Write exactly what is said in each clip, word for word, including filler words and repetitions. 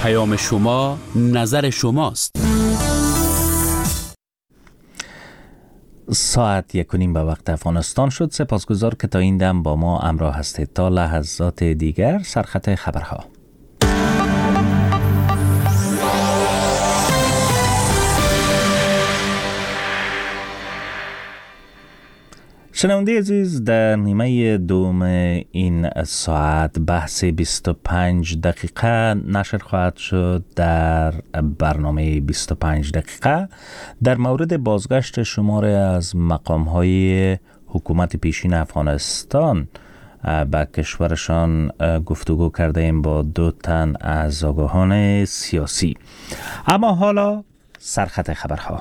پیام شما نظر شماست. ساعت یک و نیم به وقت افغانستان شد. سپاسگزار که تا این دم با ما همراه هستید. تا لحظات دیگر سرخط خبرها. شنونده عزیز، در نیمه دوم این ساعت بحث بیست و پنج دقیقه نشر خواهد شد. در برنامه بیست و پنج دقیقه در مورد بازگشت شماره از مقام‌های حکومت پیشین افغانستان به کشورشان گفتگو کرده ایم با دو تن از آگاهان سیاسی. اما حالا سرخط خبرها.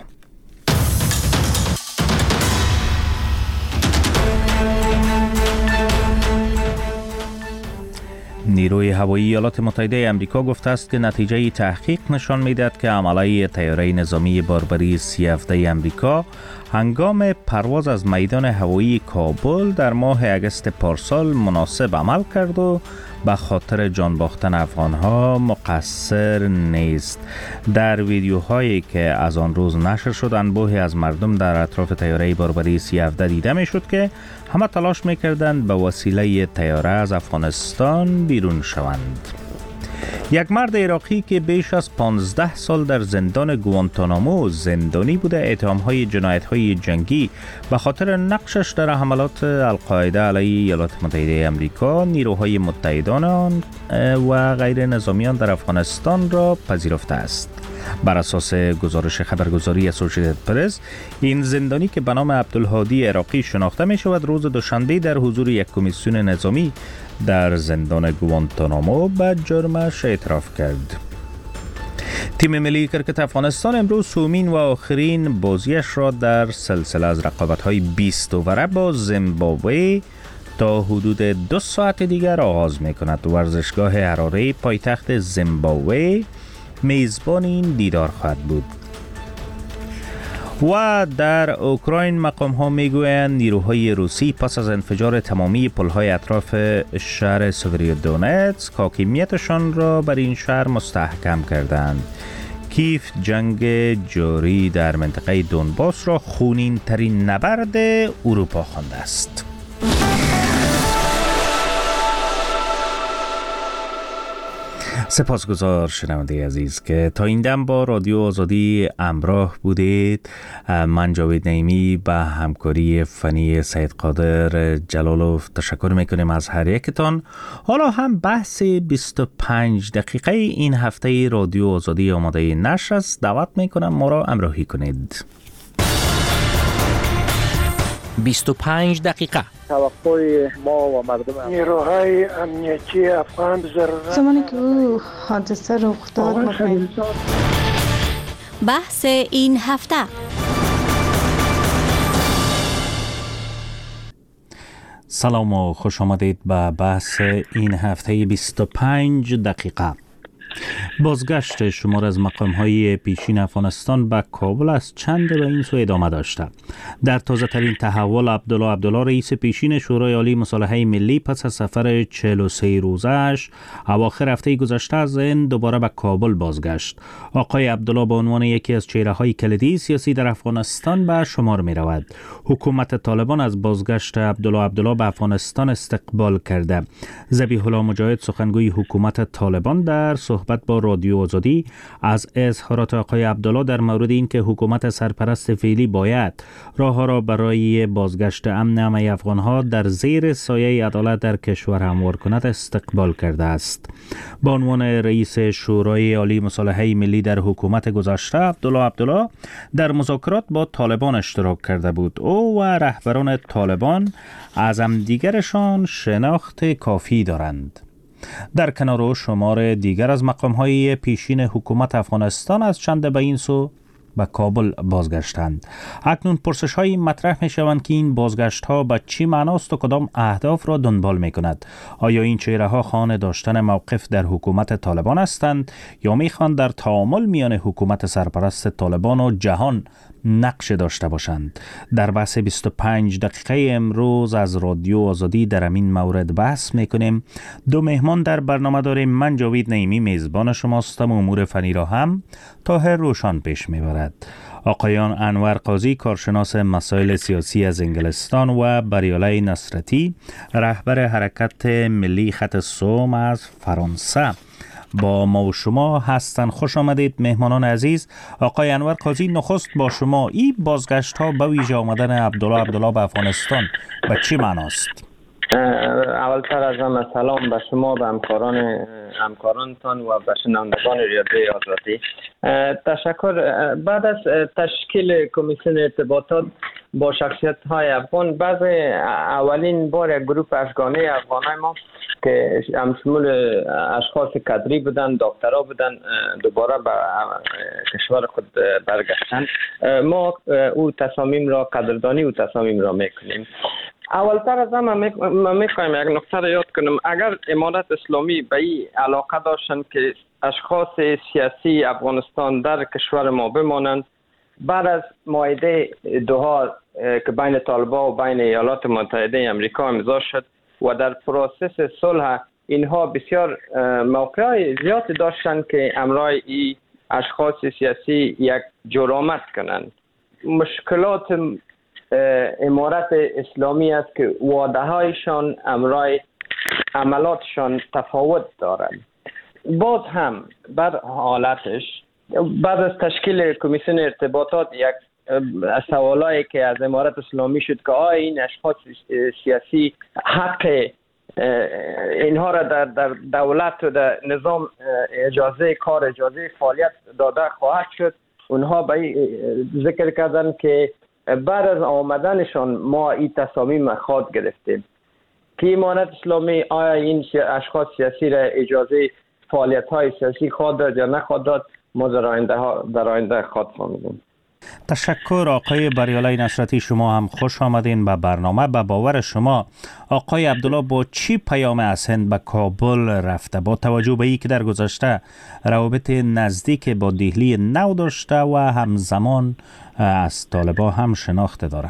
نیروی هوایی ایالات متحده آمریکا گفته است که نتیجه تحقیق نشان می‌دهد که عمله طیاره نظامی باربری سی و هفت آمریکا هنگام پرواز از میدان هوایی کابل در ماه اگست پارسال مناسب عمل کرد و به خاطر جان باختن افغانها مقصر نیست. در ویدیوهایی که از آن روز نشر شد، انبوهی از مردم در اطراف طیاره باربری سی و هفت دیده میشد که همه تلاش میکردند به وسیله طیاره از افغانستان بیرون شوند. یک مرد عراقی که بیش از پانزده سال در زندان گوانتانامو زندانی بوده، اتهام‌های جنایت‌های جنگی به خاطر نقشش در حملات القاعده علیه ایالات متحده آمریکا، نیروهای متحدان آن و غیر نظامیان در افغانستان را پذیرفته است. بر اساس گزارش خبرگزاری اسوسییتد پرس، این زندانی که به نام عبدالهادی عراقی شناخته می شود، روز دوشنبه در حضور یک کمیسیون نظامی در زندان گوانتانامو به جرمش اعتراف کرد. تیم ملی کرکت افغانستان امروز سومین و آخرین بازیش را در سلسله از رقابت‌های بیست اووره با زیمبابوه تا حدود دو ساعت دیگر آغاز می‌کند. ورزشگاه حراره پایتخت زیمبابوه میزبان این دیدار خواهد بود. و در اوکراین مقام ها میگویند نیروهای روسی پس از انفجار تمامی پل‌های اطراف شهر سوفیودونتسک حاکمیتشان را بر این شهر مستحکم کردند. کیف جنگ جاری در منطقه دونباس را خونین ترین نبرد اروپا خوانده است. سپاسگزار شنونده عزیز که تا این دم با رادیو آزادی همراه بودید. من جاوید نعیمی به همکاری فنی سید قادر جلالوف تشکر میکنیم از هر یکتان. حالا هم بحث بیست و پنج دقیقه این هفته رادیو آزادی آماده نشر است. دعوت میکنم ما را همراهی کنید. بیست و پنج دقیقه توقع ما و مردم نیروهای امنیتی افغان ضرورت زمانی که او حادثه رخ داد بحث این هفته. سلام و خوش آمدید به بحث این هفته بیست و پنج دقیقه. بازگشت شمار از مقام‌های پیشین افغانستان به کابل از چند به این سو ادامه داشته. در تازه ترین تحول، عبدالله عبدالله رئیس پیشین شورای عالی مصالحه ملی پس از سفر چهل و سه روزه‌اش اواخر هفته گذشته از هند دوباره به کابل بازگشت. آقای عبدالله به عنوان یکی از چهره‌های کلیدی سیاسی در افغانستان به شمار می‌رود. حکومت طالبان از بازگشت عبدالله عبدالله به افغانستان استقبال کرده. ذبیح الله مجاهد سخنگوی حکومت طالبان در صحبت با رادیو آزادی از اظهارات آقای عبدالله در مورد اینکه حکومت سرپرست فعلی باید راه‌ها را برای بازگشت امن همه افغان‌ها در زیر سایه عدالت در کشور هموار کند استقبال کرده است. به عنوان رئیس شورای عالی مصالحه ملی در حکومت گذشته، عبدالله عبدالله در مذاکرات با طالبان اشتراک کرده بود. او و رهبران طالبان از همدیگرشان شناخت کافی دارند. در کنار او شمار دیگر از مقام‌های پیشین حکومت افغانستان از چند به این سو به کابل بازگشتند. اکنون پرسش های مطرح می شوند که این بازگشت ها به چی معناست و کدام اهداف را دنبال می کند. آیا این چهره ها خواهان داشتن موقف در حکومت طالبان هستند یا می خوان در تعامل میان حکومت سرپرست طالبان و جهان نقش داشته باشند؟ در بحث بیست و پنج دقیقه امروز از رادیو آزادی در این مورد بحث میکنیم. دو مهمان در برنامه داریم. من جاوید نعیمی میزبان شماستم و امور فنی را هم طاهر روشان پیش میبرد. آقایان انور قاضی کارشناس مسائل سیاسی از انگلستان و بریاله نصرتی رهبر حرکت ملی خط سوم از فرانسه با ما و شما هستن. خوش آمدید مهمانان عزیز. آقای انور قاضی، نخست با شما، این بازگشت ها به ویژه آمدن عبدالله عبدالله به افغانستان به چی معناست؟ اولتر از همه سلام به شما، به همکاران همکارانتان و به شنوندگان رادیو آزادی. تشکر. بعد از تشکیل کمیسیون ارتباطات با شخصیت های افغان، بعض اولین بار یک گروه اشگانه افغانای ما که همشمول اشخاص کادری بودن، دکترا بودن، دوباره به کشور خود برگشتن. ما او تصامیم را قدردانی او تصامیم را میکنیم. اولتر از همه ما میخوایم یک نکته را یاد کنم. اگر امارت اسلامی به این علاقه داشتن که اشخاص سیاسی افغانستان در کشور ما بمانند، بعد از معاهده دوحا که بین طالبان و بین ایالات متحده امریکا امضا شد و در پروسس صلح اینها بسیار موقعی زیاد داشتن که امرای این اشخاص سیاسی یک جرامت کنند. مشکلات امارت اسلامی است که وعده هایشان امرای عملاتشان تفاوت دارند. باز هم بر حالتش بعد از تشکیل کمیسیون ارتباطات یک سوالایی که از امارت اسلامی شد که آیا این اشخاص سیاسی حق اینها را در, در دولت و در نظام اجازه کار، اجازه فعالیت داده خواهد شد. اونها به ذکر کردن که بعد از آمدنشان ما این تصامیم خود گرفتیم که امارت اسلامی آیا این اشخاص سیاسی را اجازه فعالیت های سیاسی خود داد یا نخواد داد، ما در آینده در آینده خود فهمیدیم. تشکر. آقای بریاله نصرتی، شما هم خوش آمدین به برنامه. به باور شما آقای عبدالله با چی پیام از هند به کابل رفته، با توجه به ای که در گذشته روابط نزدیک با دهلی نو داشته و همزمان از طالبان هم شناخته داره؟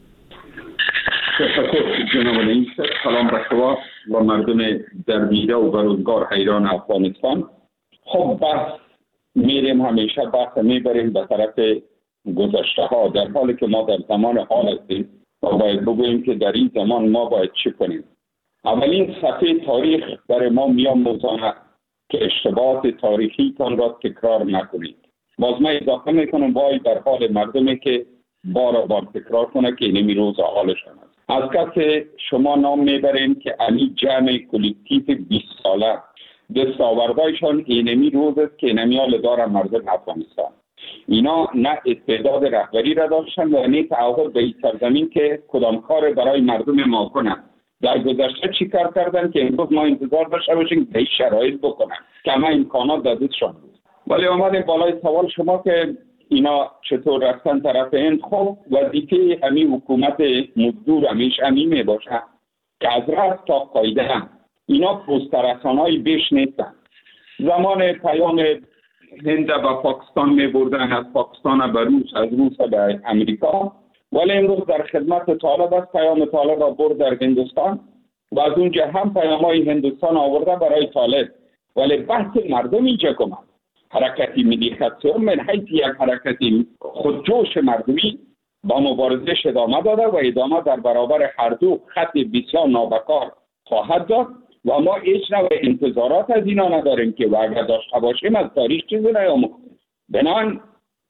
تشکر جناب نعیم. سلام به شما و مردم درگیره و بروزگار حیران افغانستان. خب بحث میریم همیشه بحث میبریم به طرف گذشته ها، در حالی که ما در زمان حال هستیم و باید بگوییم که در این زمان ما باید چی کنیم. اولین صفحه تاریخ برای ما میآموزاند که اشتباهات تاریخی تان را تکرار نکنید. باز من اضافه میکنم وای در حال مردمی که بار بار تکرار کنه که اینمی روز حالشان است. از کسی شما نام میبریم که امی جمع کلکتیو بیست ساله دستاوردهایشان اینمی روز است که اینمی حال دارن مردم افغانستان. اینا نه استعداد رهبری را داشتن و نه تعهد به این سرزمین که کدام کار برای مردم ما کنند. در گذشته چی کار کردن که امروز ما انتظار داشته باشیم به این شرایط بکنن که همه امکانات دادشان بود. ولی آمدیم بالای سوال شما که اینا چطور رفتن طرف هند. خب وظیفه همین حکومت مزدور همیشه همین می باشه که از رأس تا قاعده هم اینا پسترسانهای بیش نیستن. زمان پیام هند به پاکستان می بردن، از پاکستان به روس، از روس به امریکا، ولی امروز در خدمت طالب است. پیام طالب را برد در هندوستان و از اونجا هم پیام های هندوستان آورده برای طالب. ولی بحث مردم اینجا کنند. حرکتی ملی خط سوم من حیث یک حرکتی خودجوش مردمی با مبارزه ادامه داده و ادامه در برابر هر دو خط بسیار نابکار خواهد داد و ما هیچ نوع انتظارات از اینا نداریم که و اگر داشته باشیم از تاریخ چیزی نیاموختیم. بنابراین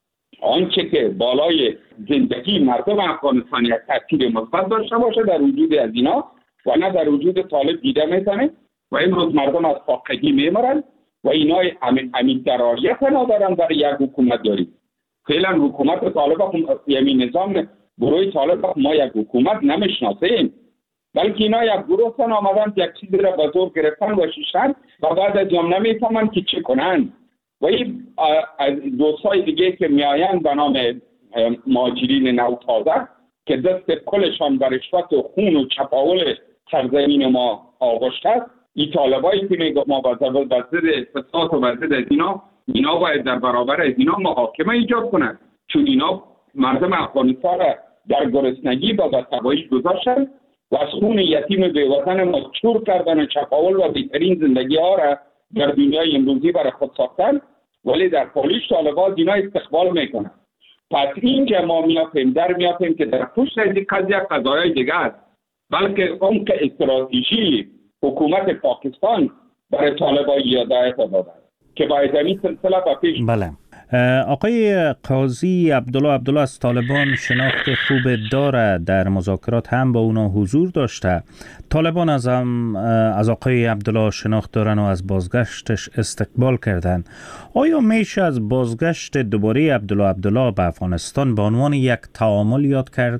آنچه که بالای زندگی مردم افغانستان یک تاثیر مثبت داشته باشه در وجود از اینا و نه در وجود طالب دیده میتونه و امروز مردم از فاقگی میمرن و اینا همین درایت ندارن برای یک حکومت داریم. فعلا حکومت طالب یعنی نظام گروه طالب ما یک حکومت نمیشناسیم، بلکه اینا یک گروه تن آمدن یک چیزی را به زور گرفتن و شیشتن و بعد از جام نمیفهمن که چه کنن. و این دوستای دیگه که میآیند به نام مهاجرین نوتازه که دست کلشان بر رشوت و خون و چپاول سرزمین ما آغشته است، این طالبایی که میگه ما با ضد فساد و ضد از اینا اینا باید در برابر از اینا محاکمه ایجاد کنند، چون اینا مردم افغانستان را در گرسنگی و بدتبایی گذاشتن و از خون یتیم بیوطن ما چور کردن و چپاول و بهترین زندگی ها را در دنیای امروزی برای خود ساختن، ولی در پالیش طالبان اینا استقبال میکنن. پس اینجا ما میافیم در میافیم که در پشت از این قضیه قضایای دیگه است، بلکه اون که استراتژی حکومت پاکستان برای طالبان هدایت داده که باید این سلسله با پیش. بله. آقای قاضی عبدالله عبدالله از طالبان شناخت خوب داره، در مذاکرات هم با اونا حضور داشته. طالبان از هم از آقای عبدالله شناخت دارن و از بازگشتش استقبال کردن. آیا میشه از بازگشت دوباره عبدالله عبدالله به افغانستان به عنوان یک تعامل یاد کرد؟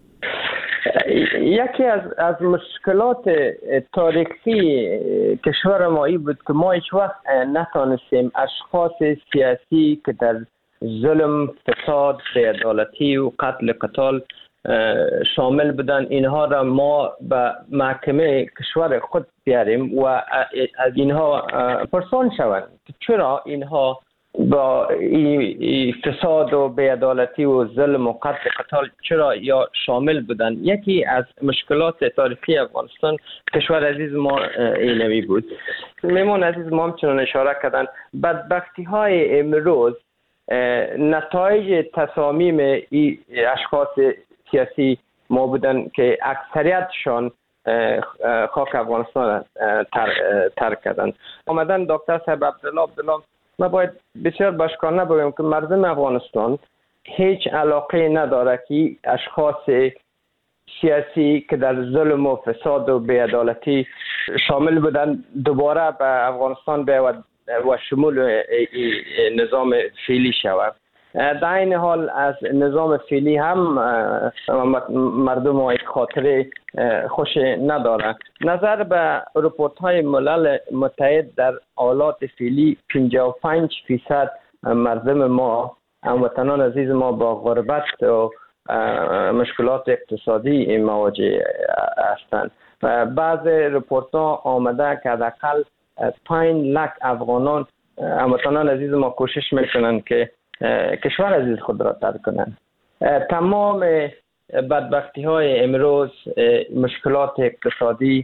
یکی از از مشکلات تاریخی کشور ما این بود که ما هیچ وقت نتانستیم اشخاص سیاسی که در ظلم، فساد، بی‌عدالتی و قتل قتال شامل بودن اینها را ما به محکمه کشور خود بیاریم و از اینها پرسان شوند چرا اینها با این فساد و بی‌عدالتی و ظلم و قتل قتال چرا یا شامل بودن. یکی از مشکلات تاریخی افغانستان کشور عزیز ما اینمی بود. میمون عزیز ما همچنان اشاره کردن بدبختی های امروز نتایج تصامیم این اشخاص سیاسی ما بودن که اکثریتشان خاک افغانستان ترک کردن. آمدن دکتر صاحب عبدالله عبدالله ما باید بسیار باشکانه بگویم که مردم افغانستان هیچ علاقه نداره که اشخاص سیاسی که در ظلم و فساد و بی‌عدالتی شامل بودن دوباره به افغانستان بیاید و شمول نظام فعلی شود. در این حال از نظام فعلی هم مردم های خاطره خوش نداره. نظر به رپورت های ملل متحد در حالات فعلی پنجاه و پنج درصد مردم ما هموطنان عزیز ما با غربت و مشکلات اقتصادی مواجه هستند. بعض رپورت ها آمده که حداقل پنج لک افغانان هموطنان عزیز ما کوشش میکنند که کشور عزیز خود را ترک کنند. تمام بدبختی های امروز، مشکلات اقتصادی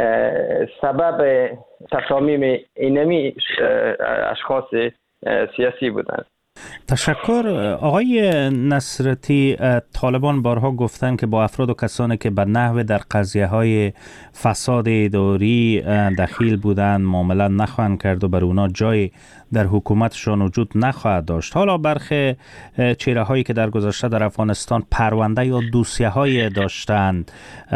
سبب تصامیم اینمی اشخاص سیاسی بودند. تشکر. آقای نصرتی، طالبان بارها گفتن که با افراد و کسانی که به نحو در قضیه های فساد اداری دخیل بودند معامله نخواهند کرد و بر اونا جای در حکومتشان وجود نخواهد داشت. حالا برخی چهره هایی که در گذشته در افغانستان پرونده یا دوسیه های داشتند،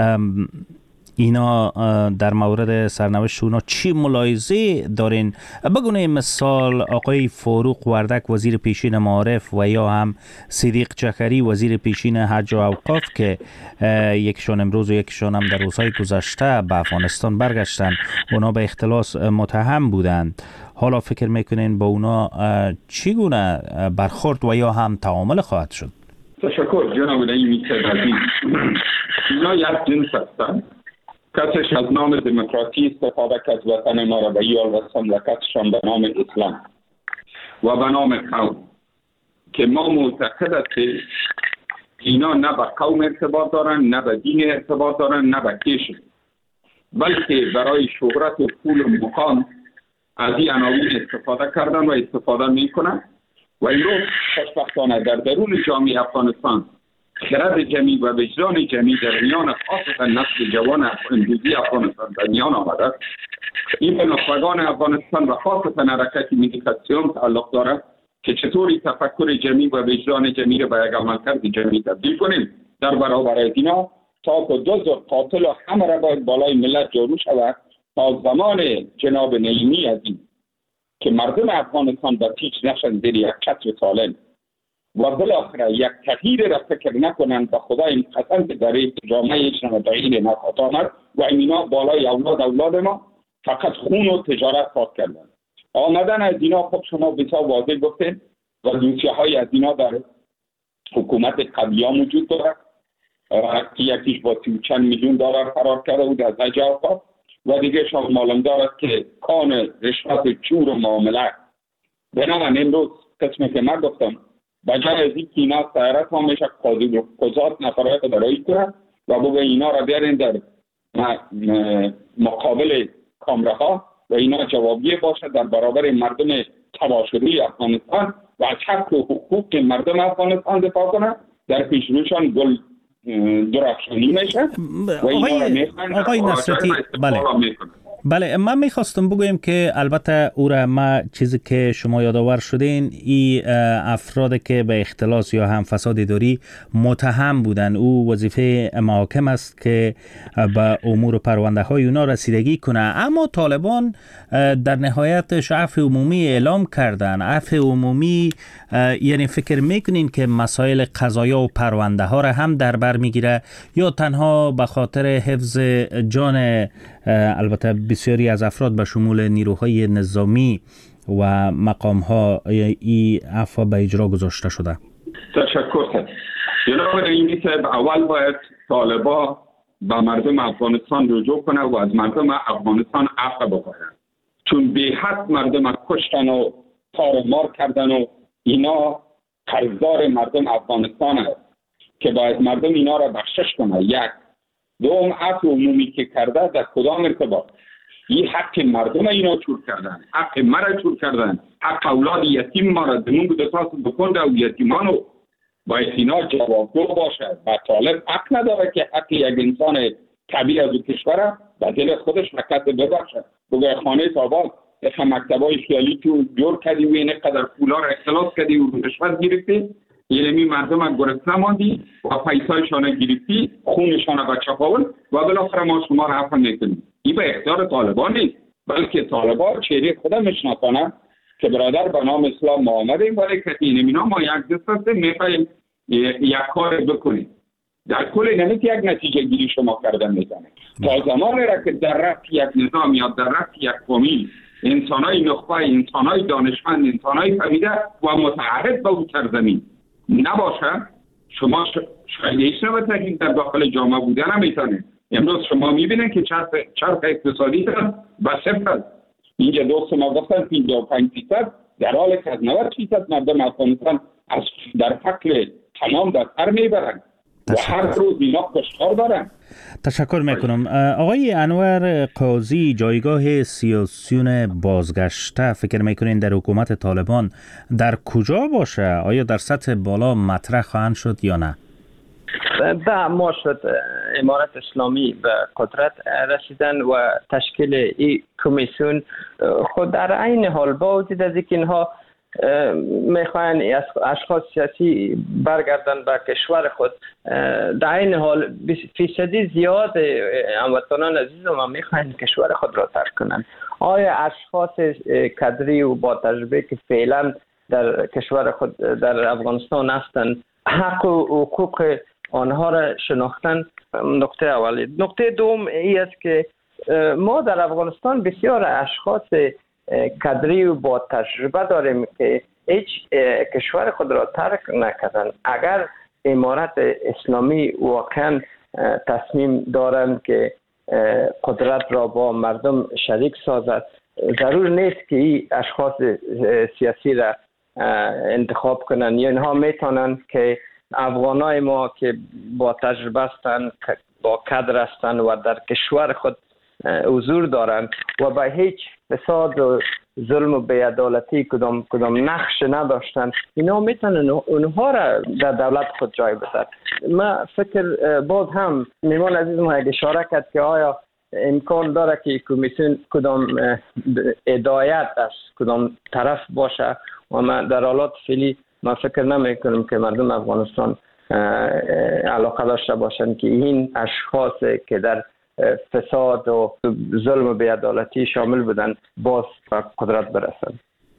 اینا در مورد سرنوشت اونا چی ملاحظه دارین؟ بگونه مثال آقای فاروق وردک وزیر پیشین معارف و یا هم صدیق جکری وزیر پیشین حج و اوقاف که یکشون امروز و یکشون هم در روزهای گذشته به افغانستان برگشتن، اونا به اختلاس متهم بودند. حالا فکر میکنین با اونا چگونه برخورد و یا هم تعامل خواهد شد؟ تشکر جناب نعیمی عزیز. اینا یک جنس هستند. کسش از نام دموکراسی استفاده کرد وطن ما را به یال رساند و کسشان به نام اسلام و به نام قوم که ما معتقد است که اینا نه به قوم ارتباط دارن، نه به دین ارتباط دارن، نه به کشور، بلکه برای شهرت و پول و مقام از این عناوین استفاده کردن و استفاده میکنن و امروز خوشبختانه در درون جامعه افغانستان خرد جمعی و وجدان جمعی در میان خاصتا نسل جوان امروزی افغانستان در میان آمده. این به نخبگان افغانستان و خاصتا حرکت مدیتاسیون تعلق دارد که چطوری تفکر جمعی و وجدان جمعی را به یک عملکرد جمعی تبدیل کنیم در برابر اینا تا که دزد و قاتل و همه را باید بالای ملت جارو شود تا زمان جناب نعیمی عزیز که مردم افغانستان به پیچ نشن زیر یک چتر سالم و بالاخره یک تغییر را فکر نکنند و خدای قسم که در جامعهشان تغییر نخواهد آمد و اینا بالای اولاد اولاد ما فقط خون و تجارت خواهد کردند. آمدن از اینا خب شما بسیار واضح گفتید و دوسیه های از اینا در حکومت قبلی ها موجود دارد که یکیش با سی و چند میلیون دلار قرار کرده بود از حج عرفات و دیگه شما معلوم دارد که کان رشوت چور و معامله. بنابراین امروز قسمی که من گفتم بجای از این که اینا سیارت ها میشه قاضی و قضات نفرهای برایی کنند و بگه اینا را بیارین در مقابل کامره ها و اینا جوابیه باشه در برابر مردم تباه شده افغانستان و از حق و حقوق مردم افغانستان دفاع کنند. در پیش روشان گل درخشانی میشه و اینا را میخوان آقای نصرتی بله بله من میخواستم بگویم که البته او را ما چیزی که شما یادآور شدین این افرادی که به اختلاس یا هم فساد اداری متهم بودن او وظیفه محاکم است که به امور پرونده های اونا رسیدگی کنه، اما طالبان در نهایتش عفو عمومی اعلام کردن. عفو عمومی یعنی فکر میکنین که مسائل قضایا و پرونده ها را هم در بر میگیره یا تنها به خاطر حفظ جان البته بسیاری از افراد به شمول نیروهای نظامی و مقام ها ای عفو به اجرا گذاشته شده؟ تشکر. جناب رئیسی صاحب، اول باید طالبا به مردم افغانستان رجوع کنه و از مردم افغانستان عفو بخواه، چون به حد مردم کشتن و تار مار کردن و اینا قرضدار مردم افغانستان است که باید مردم اینا را بخشش کنه. یک دوم عفو عمومی که کرده در کدام ارتباط؟ این حق مردم اینا چور کردن، حق مرا چور کردن، حق اولاد یتیم ما را دمون بود اساس بکنده و یتیمانو باید اینا جوابگو باشه. و طالب حق نداره که حق یک انسان طبیعی از کشور به دل خودش حقیقت ببخشه. بگه خانه تابان یک مکتبای خیالی تو جور کردی و اینه قدر پولا را اختلاس کردی و رشوت گرفتی، یعنی مردم از گرسنه ماندی و پیسایشان گرفتی، خونشان را بچپاون و بالاخره ما شما را عفو میکنیم. این به اختیار طالبان نیست، بلکه طالبان چهره خود میشناسانند که برادر به نام اسلام ما آمدیم ولی که این اینا ما یک دست هستیم میخوایم یک کار بکنیم. در کل نمیت یک نتیجه گیری شما کردن میزنه. تا زمانی را که در رفت یک نظام یا در رفت یک قومی انسانای نخبه، انسانای دانشمند، انسانای فهمیده و متعهد به اون سرزمین نباشه، شما شاید ایش نباید در داخل جامعه بودن نمیتونه. امروز شما میبینید که چرخ چرخ اقتصادی به صفر. اینجا دوست ما گفتن پنجاه و پنج فیصد در حالی که از نود فیصد مردم افغانستان از در فقر تمام در سر میبرن و هر روز اینا کشتار دارن. تشکر میکنم. آقای انور قاضی، جایگاه سیاسیون بازگشته فکر میکنین در حکومت طالبان در کجا باشه؟ آیا در سطح بالا مطرح خواهند شد یا نه؟ ده ما شد امارت اسلامی به قدرت رسیدن و تشکیل این کمیسیون خود در عین حال با وجود از اینکه اینها میخواین اشخاص سیاسی برگردن به کشور خود، در عین حال فیصدی زیاد هموطنان عزیز ما میخواین کشور خود را ترک کنن. آیا اشخاص کادری و با تجربه که فعلا در کشور خود در افغانستان هستند حق و حقوق آنها را شناختن؟ نکته اولی. نکته دوم ای است که ما در افغانستان بسیار اشخاص کادری و با تجربه داریم که هیچ کشور خود را ترک نکردن. اگر امارت اسلامی واقعا تصمیم دارند که قدرت را با مردم شریک سازد، ضرور نیست که این اشخاص سیاسی را انتخاب کنند. یا اینها میتونند که افغانای ما که با تجربه هستند، با کادر هستند و در کشور خود حضور دارند و به هیچ فساد و ظلم و بی‌عدالتی کدام کدام نقش نداشتند، اینا میتونن اونها را در دولت خود جای بدن. من فکر باز هم میمان عزیز ما یک اشاره کرد که آیا امکان داره که کمیسیون کدام هدایت از کدام طرف باشه و من در حالات فعلی من فکر نمی کنم که مردم افغانستان علاقه داشته باشند که این اشخاص که در فساد و ظلم و بی‌عدالتی شامل بودن باز به قدرت برسند.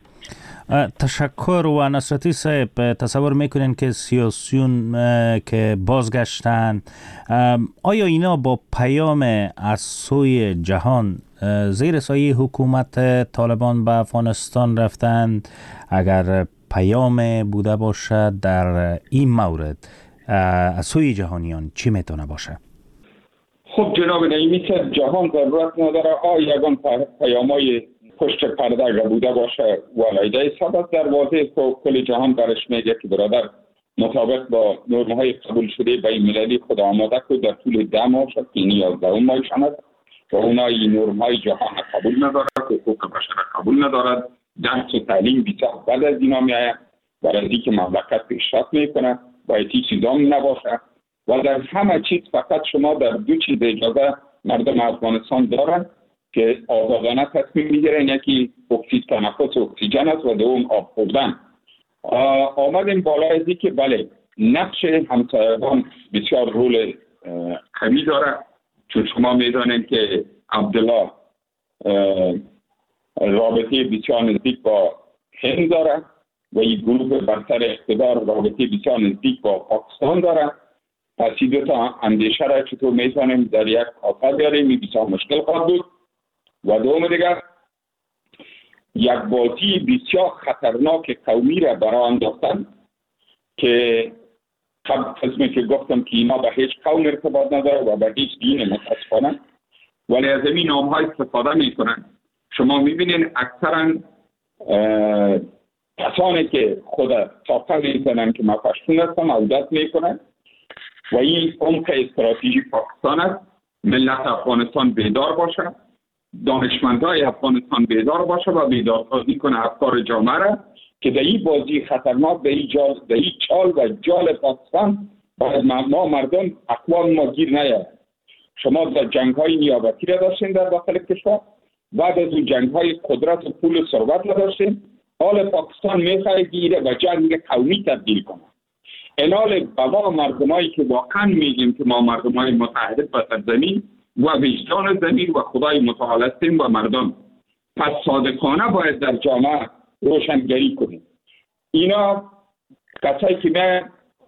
تشکر. و نصرتی صاحب، تصور میکنین که سیاسیون که بازگشتن آیا اینا با پیام از سوی جهان زیر سایه حکومت طالبان به افغانستان رفتند، اگر پیام بوده باشد در این مورد از سوی جهانیان چی میتونه باشه؟ خب جناب نعیمی که جهان ضرورت نداره آ یگان پیامای پشت پرده اگر بوده باشه ولیده سبب در واضح کل جهان برش میگه که برادر مطابق با نرم‌های قبول شده بین المللی خود آماده که در طول ده ماه شد که یازده ماه شد و اونای نرم‌های جهان قبول ندارد، حقوق بشر قبول ندارد، درس و تعلیم بسیار بعد از اینا میآید برای اینکه مملکت پیشرفت میکنه باید هیچ چیزا نباشه و در همه چیز فقط شما در دو چیز اجازه مردم افغانستان دارن که آزادانه تصمیم میگیرن، یکی اکسید تنفس اکسیژن است و دوم آب خوردن. آمدیم بالا از که بله نقش همسایگان بسیار رول قوی داره، چون شما میدانید که عبدالله رابطه بسیار نزدیک با هند داره و این گروه برتر اقتدار رابطه بسیار نزدیک با پاکستان داره. پس این دو تا اندیشه را چطور میتونیم در یک کافه بیاریم این بسیار مشکل خواهد بود. و دوم دیگر یک بازی بسیار خطرناک قومی را برای انداختن که قسمی که گفتم که اینا به هیچ قوم ارتباط نداره و به هیچ دین متاسفانه، ولی از این نام ها استفاده میکنن. شما میبینین اکثرا کسانی که خود ساخته میکنن که ما پشتون هستم عودت میکنن و این عمق استراتژی پاکستان است. ملت افغانستان بیدار باشه، دانشمندای افغانستان بیدار باشه و بیدارسازی کنه افکار جامعه را که در این بازی خطرناک، در این جال در این چال و جال پاکستان باید ما مردم اقوام ما گیر نیاید. شما در جنگ های نیابتی را داشتین در داخل کشور، بعد از اون جنگ های قدرت و پول و ثروت را داشتین. حال پاکستان میخواد گیره و جنگ قومی تبدیل کنه. انال بابا مردمایی که واقعا میگیم که ما مردمای متحد به سرزمین و وجدان زمین و خدای متعال هستیم و مردم، پس صادقانه باید در جامعه روشنگری کنیم. اینا کسایی که من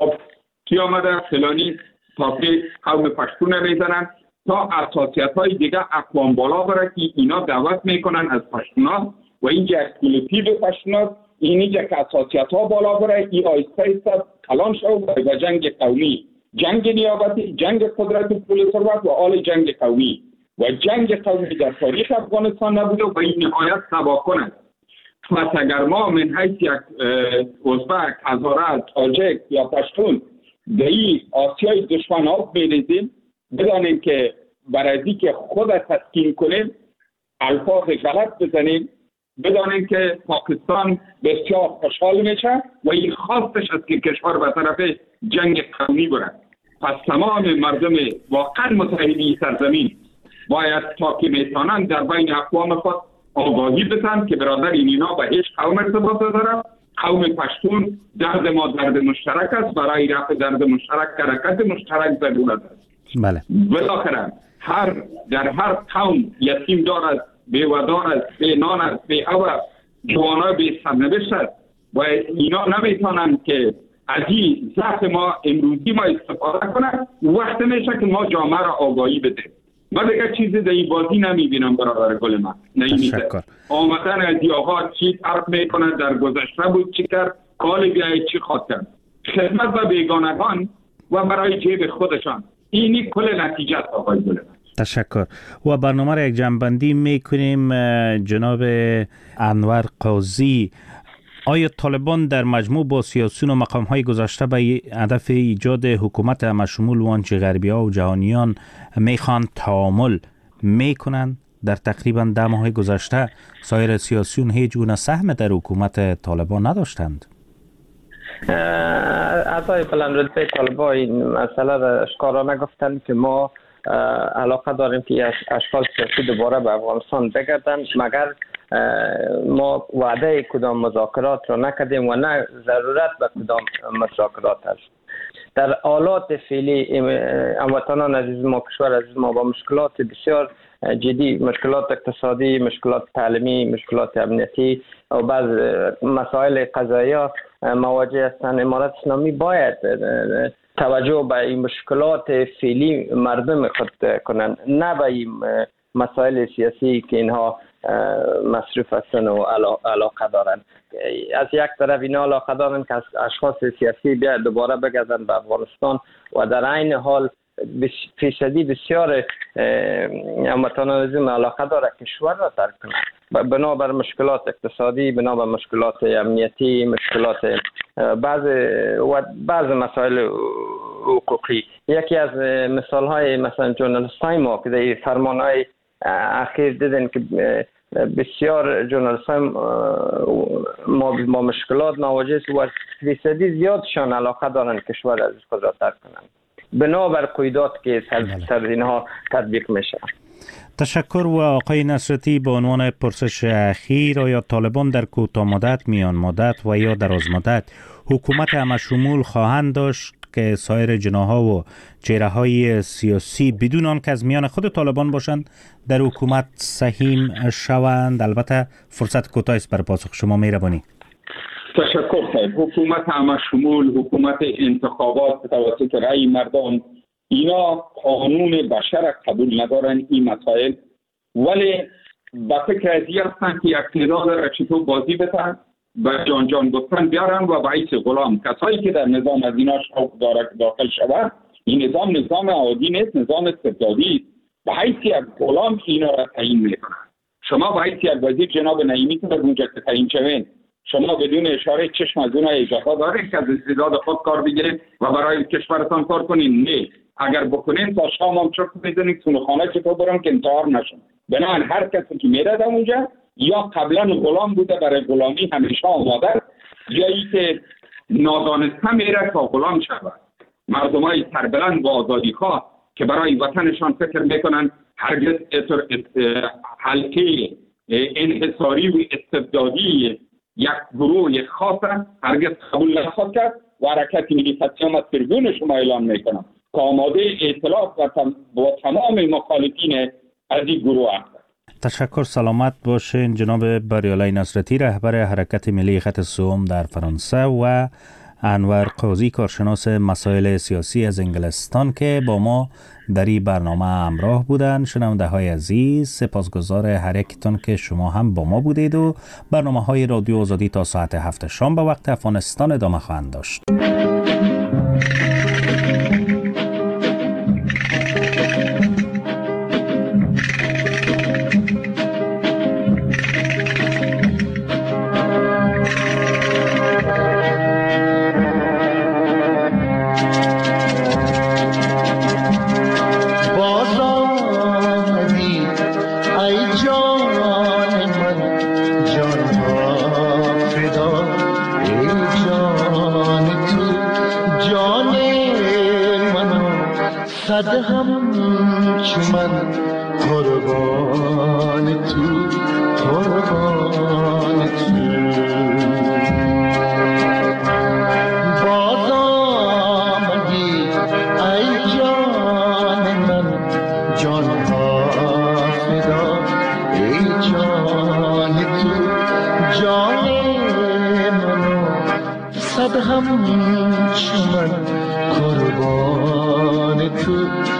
کی آمده فلانی تاپی قوم پشتون میزنن تا اساسیت های دیگه اقوام بالا بره که اینا دعوت میکنن از پشتونا و اینجا کلوتیو پشتونا اینجا که اساسیت ها بالا بره ای آیسته ایسته کلان شو و جنگ قومی، جنگ نیابتی، جنگ قدرت و پول ثروت و آل جنگ قومی و جنگ قومی در تاریخ افغانستان نبوده و این نهایت تباه کنه. پس اگر ما من حیث یک ازبک، هزاره، تاجک یا پشتون در این آسیای دشمن ها بریزیم، بدانیم که برای که خود تسکین کنیم الفاظ غلط بزنیم، بدانیم که پاکستان بسیار خوشحال میشه و این خواستش است که کشور به طرف جنگ قومی بره. پس تمام مردم واقعا متحدی سرزمین باید تا که میتونن در بین اقوام خود آگاهی بدن که برادر اینا به هیچ قوم ارتباط نداره. قوم پشتون درد ما درد مشترک است، برای رفع درد مشترک حرکت مشترک ضرورت است. بله. بالاخره هر در هر قوم یتیم دارد، بیودار است، بی نان است، بی آب است، جوانای بی سرنوشت است و اینا نمیتونن که از این ضعف ما امروزی ما استفاده کنن. وقت میشه که ما جامعه را آگاهی بدیم. من دیگه چیزی در این بازی نمیبینم برادر گل من. تشکر. آمدن از این آقا چی طرف میکنه، در گذشته بود چی کرد، کال بیایی چی خواهد کرد، خدمت به بیگانگان و برای جیب خودشان. اینی کل نتیجه است آقای گل من. تشکر. و برنامه را یک جنبندی میکنیم. جناب انور قاضی، آیا طالبان در مجموع با سیاسیون و مقام‌های گذشته به هدف ایجاد حکومت همشمول و آنچه غربی‌ها و جهانیان میخوان تعامل میکنند؟ در تقریبا ده ماه گذشته سایر سیاسیون هیچ گونه سهم در حکومت طالبان نداشتند. اعضای بلند رتبه طالبان این مسئله را اشکارانه گفتند که ما علاقه داریم که اشکال سیاسی دوباره به افغانستان بگردن، مگر ما وعده کدام مذاکرات را نکردیم و نه ضرورت به کدام مذاکرات است. در حالات فعلی هموطنان عزیز ما، کشور عزیز ما با مشکلات بسیار جدی، مشکلات اقتصادی، مشکلات تعلیمی، مشکلات امنیتی و بعض مسائل قضایی مواجه هستند. امارت اسلامی باید توجه به این مشکلات فعلی مردم خود کنند، نه به این مسائل سیاسی که اینها مصروف هستند و علاقه دارند. از یک طرف اینا علاقه دارند که اشخاص سیاسی بیا دوباره بگردن به افغانستان و در عین حال فیصدی بسیار هموطنان علاقه داره کشور را ترک کنند بنابر مشکلات اقتصادی، بنابر مشکلات امنیتی، مشکلات بعض و بعض مسائل حقوقی. یکی از مثال های مثلا جورنالیست های ما که در فرمان های اخیر دیدن که بسیار جورنالیست های ما با مشکلات مواجه است و فیصدی زیادشان علاقه دارند کشور از خود را ترک کنند بنابر قیودات که سر اینها تطبیق میشه. تشکر. و آقای نصرتی به عنوان پرسش اخیر، آیا طالبان در کوتاه مدت، میان مدت و یا دراز مدت حکومت همشمول خواهند داشت که سایر جناح‌ها و چهره‌های سیاسی بدون آن که از میان خود طالبان باشند در حکومت سهیم شوند؟ البته فرصت کوتاه است. بر پاسخ شما مهربانی. تشکر صاحب. حکومت همشمول، حکومت انتخابات توسط رأی مردم، اینا قانون بشر قبول ندارن این مسائل، ولی با فکر از این هستن که اقتدار را چطور بازی بتن و جان جان گفتن بیارن و باعث غلام کسایی که در نظام از اینا داخل شود. این نظام نظام عادی نیست، نظام استبدادی. به حیث یک غلام اینا را تعیین میکنن. شما به حیث یک وزیر جناب نعیمی که در اونجا که تعیین شوین، شما بدون اشاره چشم از اونها اجازه دارید که از استعداد خود کار بگیرید و برای کشورتان کار کنین؟ نه. اگر بکنین تا شام هم چرت میزنید تو خانه چطور برن که انتحار نشن. بنابراین هر کسی که میره در اونجا یا قبلا غلام بوده برای غلامی همیشه آماده، یا ای که نادانسته میره تا غلام شود. مردمای سربلند و آزادیخواه که برای وطنشان فکر میکنن هرگز حلقه انحصاری و استبدادی یک گروه یک خاصه هرگز قبول نخواهد کرد و حرکت ملی فتیام از تریبون شما اعلان میکنم که آماده ائتلاف با تمام مخالفین از این گروه هست. تشکر. سلامت باشین جناب بریالای نصرتی، رهبر حرکت ملی خط سوم در فرانسه، و انور قاضی، کارشناس مسائل سیاسی از انگلستان که با ما در این برنامه همراه بودن. شنونده های عزیز، سپاسگزار هر یکتون که شما هم با ما بودید و برنامه های رادیو آزادی تا ساعت هفت شام به وقت افغانستان ادامه خواهند داشت. صد هم چمن قربان تو، قربان تو. باز آمدی ای جان من، جان ها فدا ای جان تو، جان منو صد هم چمن قربان تو،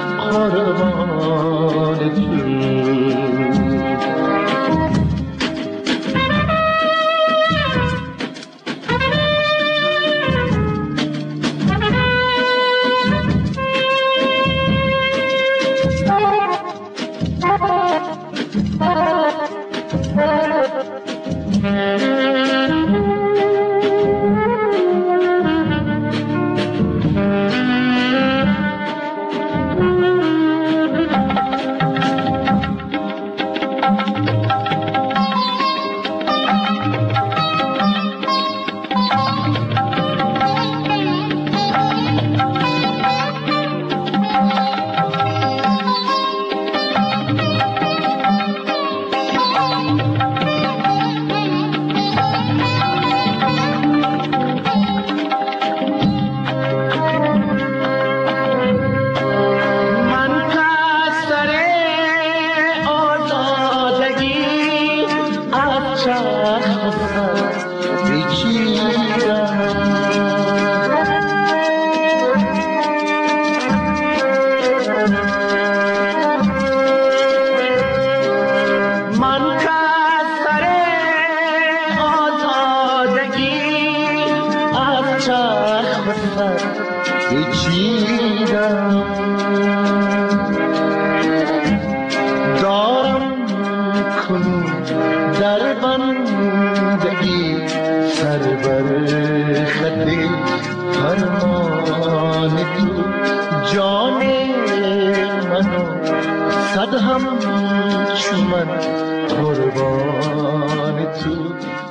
قربان تو. سر پیچیدم، دارم کنون در بندگی سر بر خط فرمان تو، جان منو صد هم چون من قربان تو.